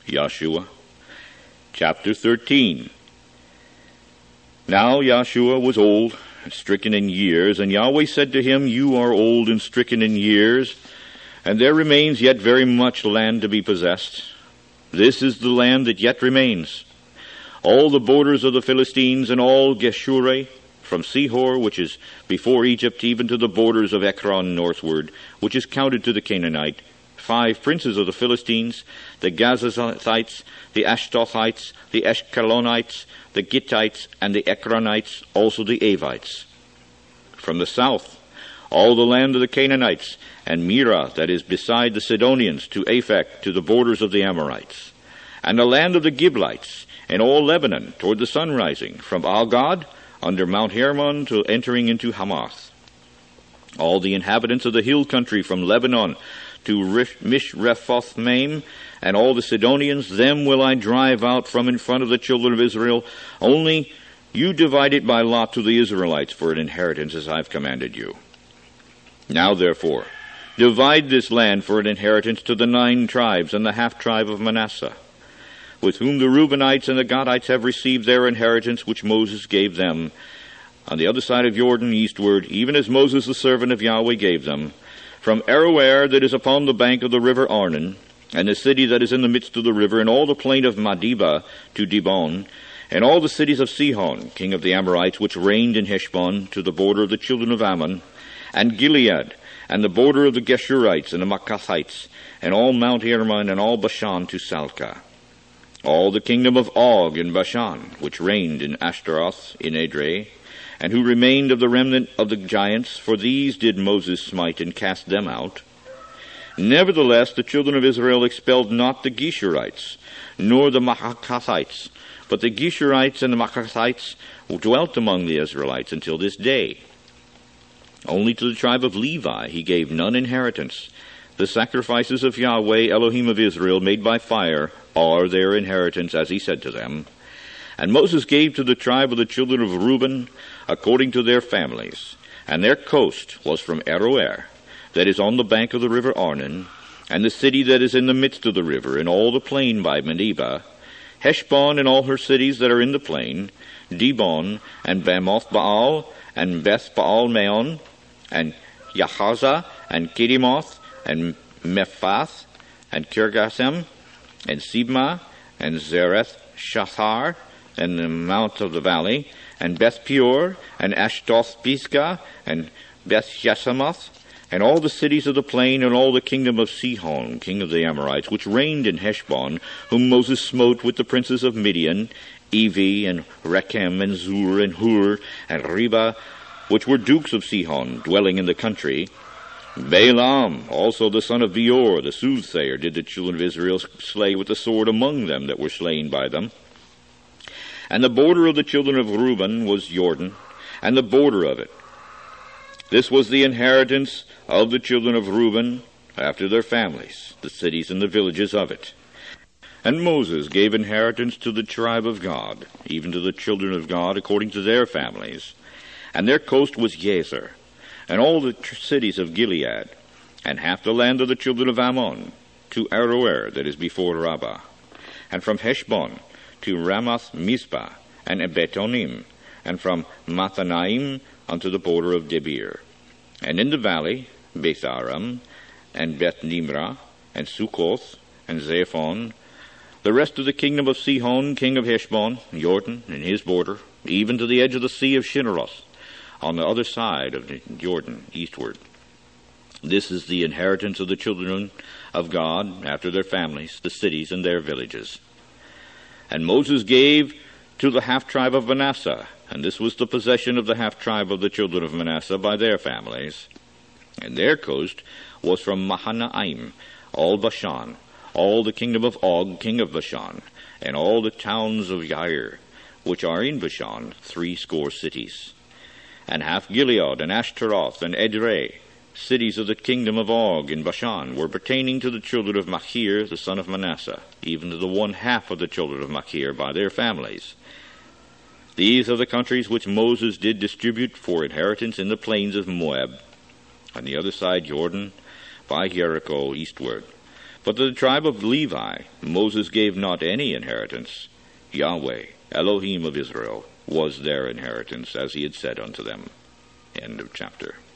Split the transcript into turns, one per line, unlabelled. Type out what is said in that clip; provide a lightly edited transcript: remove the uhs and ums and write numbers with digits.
Joshua, chapter 13. Now Joshua was old, stricken in years, and Yahweh said to him, You are old and stricken in years, and there remains yet very much land to be possessed. This is the land that yet remains. All the borders of the Philistines and all Geshurah, from Sihor, which is before Egypt, even to the borders of Ekron northward, which is counted to the Canaanite, 5 princes of the Philistines, the Gazathites, the Ashtothites, the Ashkelonites, the Gittites, and the Ekronites, also the Avites. From the south, all the land of the Canaanites, and Mira, that is beside the Sidonians, to Aphek, to the borders of the Amorites, and the land of the Giblites, and all Lebanon, toward the sun rising, from Algad, under Mount Hermon, to entering into Hamath. All the inhabitants of the hill country, from Lebanon to Mishrephoth-maim, and all the Sidonians, them will I drive out from in front of the children of Israel. Only you divide it by lot to the Israelites for an inheritance, as I've commanded you. Now therefore, divide this land for an inheritance to the 9 tribes and the half-tribe of Manasseh, with whom the Reubenites and the Gadites have received their inheritance which Moses gave them, on the other side of Jordan eastward, even as Moses the servant of Yahweh gave them, from Aroer that is upon the bank of the river Arnon, and the city that is in the midst of the river, and all the plain of Medeba to Dibon, and all the cities of Sihon, king of the Amorites, which reigned in Heshbon, to the border of the children of Ammon, and Gilead, and the border of the Geshurites and the Maacathites, and all Mount Hermon, and all Bashan to Salcah. All the kingdom of Og in Bashan, which reigned in Ashtaroth in Edrei, and who remained of the remnant of the giants, for these did Moses smite and cast them out. Nevertheless, the children of Israel expelled not the Geshurites, nor the Maacathites, but the Geshurites and the Maacathites dwelt among the Israelites until this day. Only to the tribe of Levi he gave none inheritance. The sacrifices of Yahweh, Elohim of Israel, made by fire, are their inheritance, as he said to them. And Moses gave to the tribe of the children of Reuben according to their families. And their coast was from Aroer, that is on the bank of the river Arnon, and the city that is in the midst of the river, and all the plain by Medeba, Heshbon and all her cities that are in the plain, Dibon, and Bamoth Baal, and Beth Baal Meon, and Yahaza, and Kedemoth, and Mephath, and Kirgasem, and Sibmah, and Zereth Shathar, and the mount of the valley, and Beth Peor, and Ashtoth Pisgah, and Beth Yesimoth, and all the cities of the plain, and all the kingdom of Sihon, king of the Amorites, which reigned in Heshbon, whom Moses smote with the princes of Midian, Evi, and Rechem, and Zur, and Hur, and Reba, which were dukes of Sihon, dwelling in the country. Balaam, also the son of Beor, the soothsayer, did the children of Israel slay with the sword among them that were slain by them. And the border of the children of Reuben was Jordan, and the border of it. This was the inheritance of the children of Reuben after their families, the cities and the villages of it. And Moses gave inheritance to the tribe of God, even to the children of God according to their families. And their coast was Jazer, and all the cities of Gilead, and half the land of the children of Ammon, to Aroer that is before Rabbah, and from Heshbon to Ramoth Mizpah, and Betonim, and from Mathanaim unto the border of Debir, and in the valley Betharam, and Beth Nimrah, and Sukkoth, and Zephon, the rest of the kingdom of Sihon, king of Heshbon, Jordan, and his border, even to the edge of the sea of Shinneroth, on the other side of the Jordan, eastward. This is the inheritance of the children of God after their families, the cities and their villages. And Moses gave to the half-tribe of Manasseh, and this was the possession of the half-tribe of the children of Manasseh by their families. And their coast was from Mahanaim, all Bashan, all the kingdom of Og, king of Bashan, and all the towns of Yair, which are in Bashan, 60 cities. And half Gilead, and Ashtaroth, and Edrei, cities of the kingdom of Og in Bashan, were pertaining to the children of Machir, the son of Manasseh, even to the 1/2 of the children of Machir by their families. These are the countries which Moses did distribute for inheritance in the plains of Moab, on the other side Jordan, by Jericho eastward. But to the tribe of Levi Moses gave not any inheritance. Yahweh, Elohim of Israel, was their inheritance, as he had said unto them. End of chapter.